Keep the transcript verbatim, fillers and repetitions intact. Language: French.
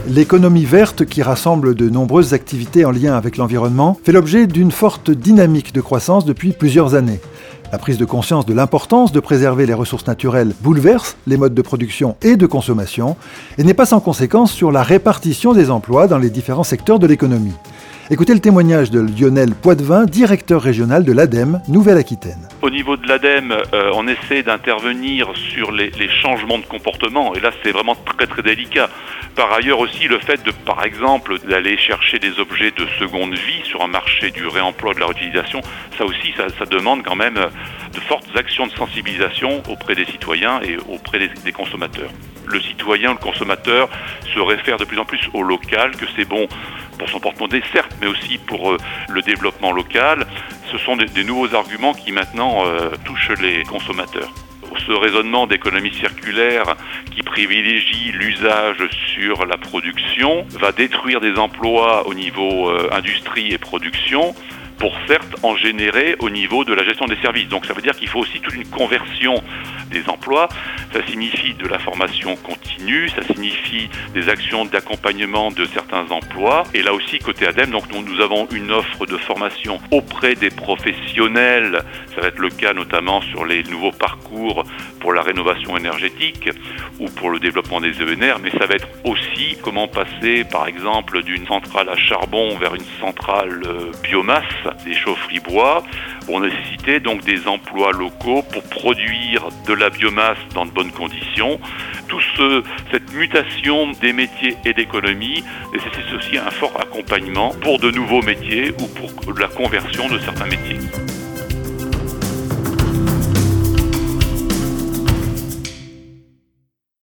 L'économie verte, qui rassemble de nombreuses activités en lien avec l'environnement, fait l'objet d'une forte dynamique de croissance depuis plusieurs années. La prise de conscience de l'importance de préserver les ressources naturelles bouleverse les modes de production et de consommation et n'est pas sans conséquence sur la répartition des emplois dans les différents secteurs de l'économie. Écoutez le témoignage de Lionel Poitvin, directeur régional de l'ADEME Nouvelle-Aquitaine. Au niveau de l'ADEME, euh, on essaie d'intervenir sur les, les changements de comportement, et là c'est vraiment très très délicat. Par ailleurs aussi le fait de, par exemple, d'aller chercher des objets de seconde vie sur un marché du réemploi, de la réutilisation, ça aussi ça, ça demande quand même de fortes actions de sensibilisation auprès des citoyens et auprès des, des consommateurs. Le citoyen, le consommateur se réfère de plus en plus au local, que c'est bon pour son porte-monnaie certes, mais aussi pour euh, le développement local. Ce sont des, des nouveaux arguments qui maintenant euh, touchent les consommateurs. Ce raisonnement d'économie circulaire qui privilégie l'usage sur la production va détruire des emplois au niveau euh, industrie et production, pour certes en générer au niveau de la gestion des services. Donc ça veut dire qu'il faut aussi toute une conversion des emplois. Ça signifie de la formation continue, ça signifie des actions d'accompagnement de certains emplois. Et là aussi, côté ADEME, donc nous, nous avons une offre de formation auprès des professionnels. Ça va être le cas notamment sur les nouveaux parcours pour la rénovation énergétique ou pour le développement des E N R, mais ça va être aussi comment passer par exemple d'une centrale à charbon vers une centrale euh, biomasse, des chaufferies bois, vont nécessiter donc des emplois locaux pour produire de la biomasse dans de bonnes conditions. Tout ce, cette mutation des métiers et d'économie nécessite aussi un fort accompagnement pour de nouveaux métiers ou pour la conversion de certains métiers.